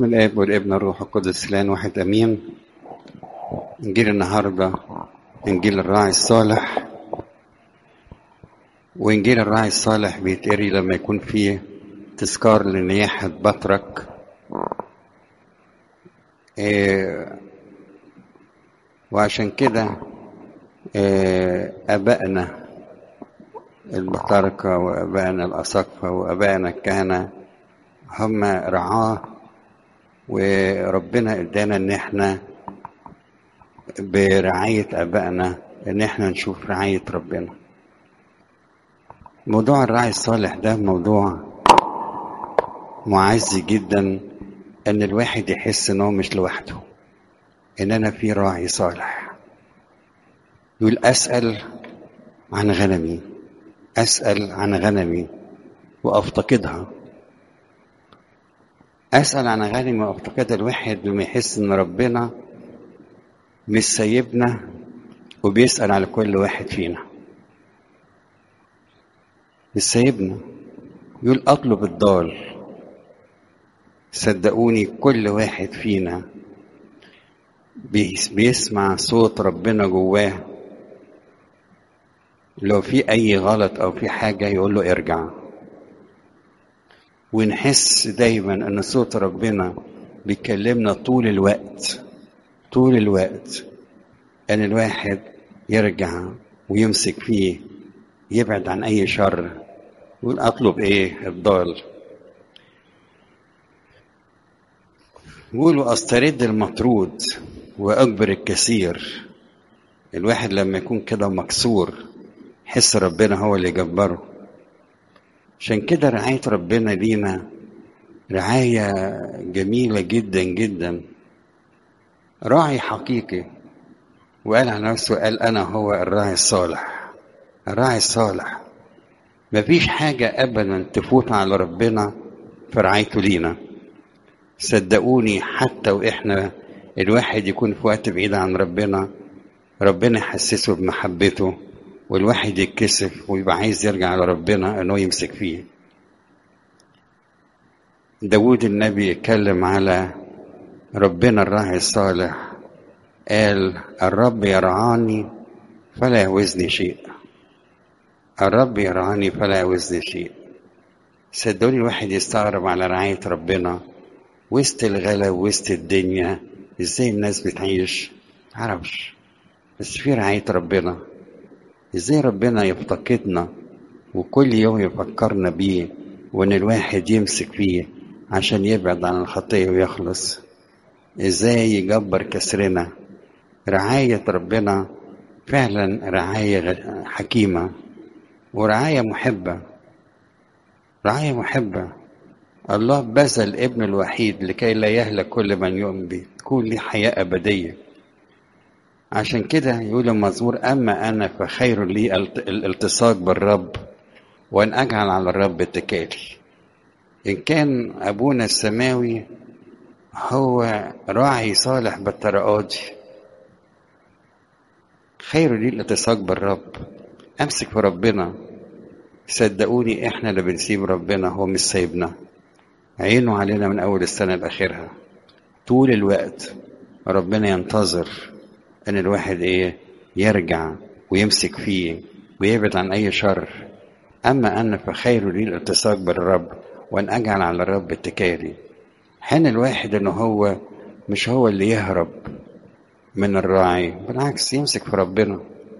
بسم الآب والابن والروح القدس الآن واحد أمين. إنجيل النهاردة إنجيل الراعي الصالح، وإنجيل الراعي الصالح بيتقري لما يكون فيه تذكار لنياحة بطرك. وعشان كده أبائنا البطاركة وأبائنا الأساقفة وأبائنا الكهنة هم رعاه، وربنا ادانا ان احنا برعاية ابائنا ان احنا نشوف رعاية ربنا. موضوع الراعي الصالح ده موضوع معز جدا، ان الواحد يحس انه مش لوحده، ان انا في راعي صالح. يقول اسأل عن غنمي، اسأل عن غنمي وافتقدها. اسأل عن غنمي وافتقدها. الواحد لما يحس ان ربنا مش سايبنا وبيسأل على كل واحد فينا، مش سايبنا. يقول اطلب الضال. صدقوني كل واحد فينا بيسمع صوت ربنا جواه، لو في اي غلط او في حاجة يقول له ارجع. ونحس دايما ان صوت ربنا بيكلمنا طول الوقت، طول الوقت، ان الواحد يرجع ويمسك فيه، يبعد عن اي شر. يقول اطلب ايه؟ الضال. يقولوا استرد المطرود واجبر الكثير. الواحد لما يكون كده مكسور يحس ربنا هو اللي يجبره. عشان كده رعاية ربنا لينا رعاية جميلة جدا جدا. راعي حقيقي، وقال عن نفسه، قال انا هو الراعي الصالح. الراعي الصالح مفيش حاجة ابدا تفوت على ربنا في رعايته لينا. صدقوني حتى واحنا الواحد يكون في وقت بعيد عن ربنا، ربنا يحسسه بمحبته، والواحد يتكسف ويبقى عايز يرجع لربنا انه يمسك فيه. داود النبي يتكلم على ربنا الراعي الصالح، قال الرب يرعاني فلا يعوزني شيء. الرب يرعاني فلا يعوزني شيء. صدقوني الواحد يستغرب على رعاية ربنا وسط الغلا وسط الدنيا، ازاي الناس بتعيش معرفش، بس في رعاية ربنا. ازاي ربنا يفتقدنا وكل يوم يفكرنا بيه، وان الواحد يمسك فيه عشان يبعد عن الخطية ويخلص. ازاي يجبر كسرنا. رعاية ربنا فعلا رعاية حكيمة ورعاية محبة. رعاية محبة. الله بذل ابن الوحيد لكي لا يهلك كل من يؤمن به، تكون لي حياة أبدية. عشان كده يقول المزمور أما أنا فخير لي الالتصاق بالرب وأن أجعل على الرب اتكالي. إن كان أبونا السماوي هو راعي صالح بالطرقات، خير لي الالتصاق بالرب، أمسك في ربنا. صدقوني إحنا اللي بنسيب ربنا، هو مش سايبنا. عينه علينا من أول السنة لآخرها طول الوقت. ربنا ينتظر ان الواحد يرجع ويمسك فيه ويبعد عن اي شر. اما انا فخير لي الالتصاق بالرب وان اجعل على الرب اتكالي. حين الواحد انه هو مش هو اللي يهرب من الراعي، بالعكس يمسك في ربنا.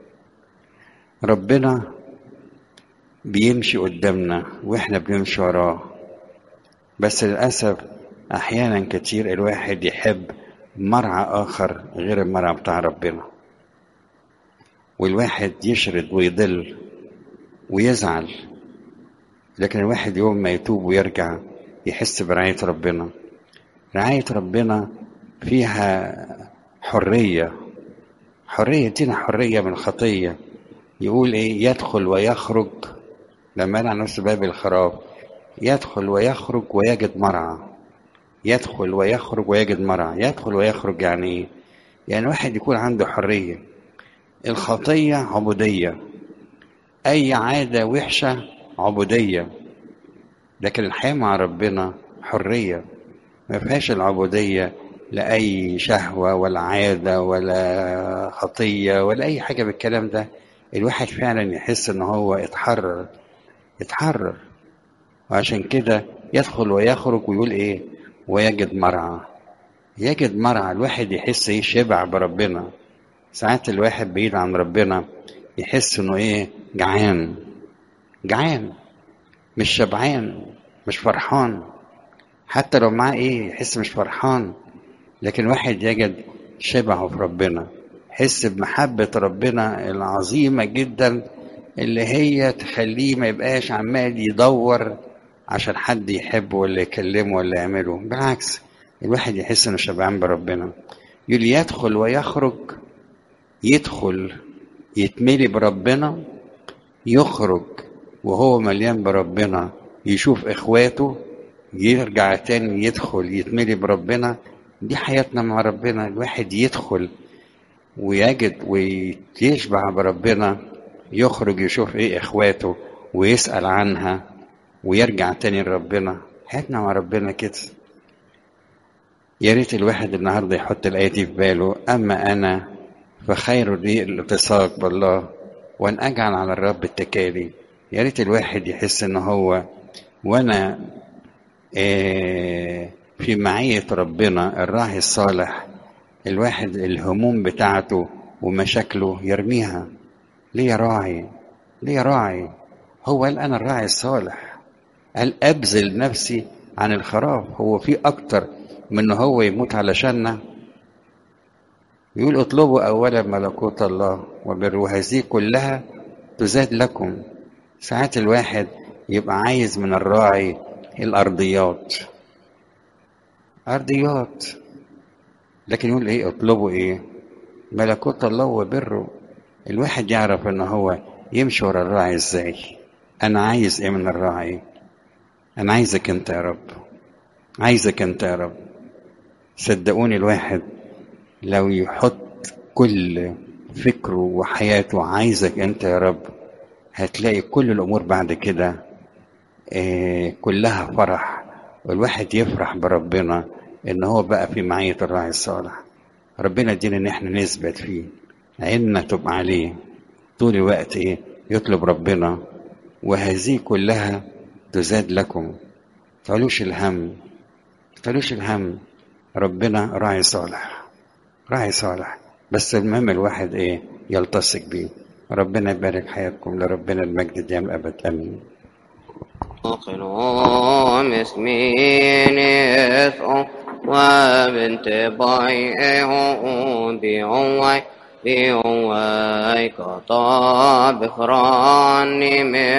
ربنا بيمشي قدامنا واحنا بنمشي وراه، بس للاسف احيانا كتير الواحد يحب مرعى اخر غير المرعى بتاع ربنا، والواحد يشرد ويضل ويزعل. لكن الواحد يوم ما يتوب ويرجع يحس برعاية ربنا. رعاية ربنا فيها حرية. حرية دينا حرية من الخطية. يقول يدخل ويخرج. لما قال عن نفسه باب الخراب، يدخل ويخرج ويجد مرعى. يدخل ويخرج ويجد مرعى. يدخل ويخرج يعني يعني واحد يكون عنده حرية. الخطية عبودية، أي عادة وحشة عبودية، لكن الحياة مع ربنا حرية. ما فيهاش العبودية لأي شهوة ولا عادة ولا خطية ولا أي حاجة بالكلام ده. الواحد فعلا يحس إن هو اتحرر. وعشان كده يدخل ويخرج ويقول إيه؟ ويجد مرعى. يجد مرعى. الواحد يحس إيه؟ شبع بربنا. ساعات الواحد بعيد عن ربنا يحس إنه إيه؟ جعان، مش شبعان، مش فرحان. حتى لو معاه إيه يحس مش فرحان. لكن واحد يجد شبعه في ربنا، يحس بمحبة ربنا العظيمة جدا اللي هي تخليه ما يبقاش عمال يدور عشان حد يحبه ولا يكلمه ولا يعمله. بالعكس، الواحد يحس انه شبعان بربنا. يقول يدخل ويخرج. يدخل يتملي بربنا، يخرج وهو مليان بربنا يشوف اخواته، يرجع تاني يدخل يتملي بربنا. دي حياتنا مع ربنا. الواحد يدخل ويجد ويشبع بربنا، يخرج يشوف ايه اخواته ويسأل عنها ويرجع تاني لربنا. حياتنا مع ربنا كده. يا ريت الواحد النهارده يحط الآية دي في باله: أما أنا فخير لي الالتصاق بالله وأن أجعل على الرب اتكالي. يا ريت الواحد يحس إن هو وأنا في معية ربنا الراعي الصالح، الواحد الهموم بتاعته ومشاكله يرميها. ليه راعي؟ هو قال أنا الراعي الصالح، قال أبذل نفسي عن الخراف. هو في أكتر من هو يموت علشاننا؟ يقول اطلبوا أولا ملكوت الله وبره هذه كلها تزاد لكم. ساعات الواحد يبقى عايز من الراعي الأرضيات، لكن يقول ايه؟ اطلبوا ايه؟ ملكوت الله وبره. الواحد يعرف ان هو يمشي ورا الراعي ازاي. انا عايز ايه من الراعي؟ انا عايزك انت يا رب. صدقوني الواحد لو يحط كل فكره وحياته عايزك انت يا رب، هتلاقي كل الامور بعد كده كلها فرح. والواحد يفرح بربنا ان هو بقى في معية الراعي الصالح. ربنا يدينا ان احنا نثبت فيه، عيننا تبقى عليه طول الوقت، يطلب ربنا. وهذه كلها تزاد لكم. تعلوش الهم. ربنا راعي صالح. بس المهم الواحد يلتصق بيه. ربنا يبارك حياتكم. لربنا المجد دائم الابد. امين. قلوم اسمين يسوع وبنت بايعه بيعوي كطاب فراني